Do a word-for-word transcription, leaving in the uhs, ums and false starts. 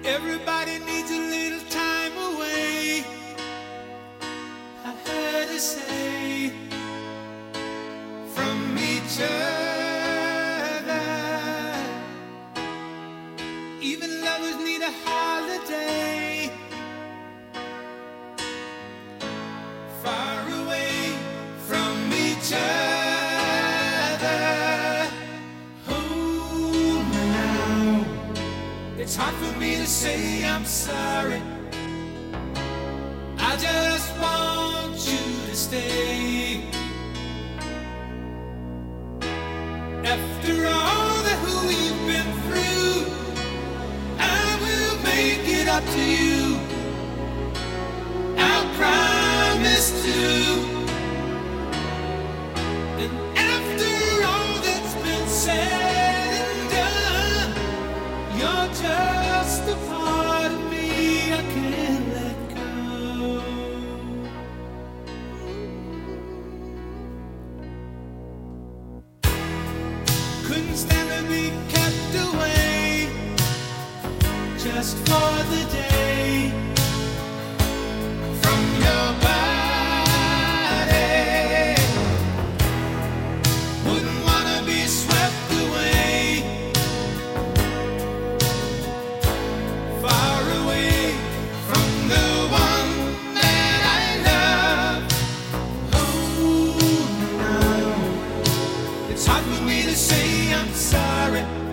Everybody needs a little time away. I heard her say from each other. Even lovers need a holiday. Far away from each other. Hold me now. It's hard for me to say I'm sorry. I just want you to stay. After all that we've been through, I will make it up to you. I'll promise to. And after all that's been said and done, you're just a part of me I can't let go. Couldn't stand to be kept away just for the day from your body. Wouldn't wanna be swept away, far away from the one that I love. Oh, no. It's hard for me to say I'm sorry.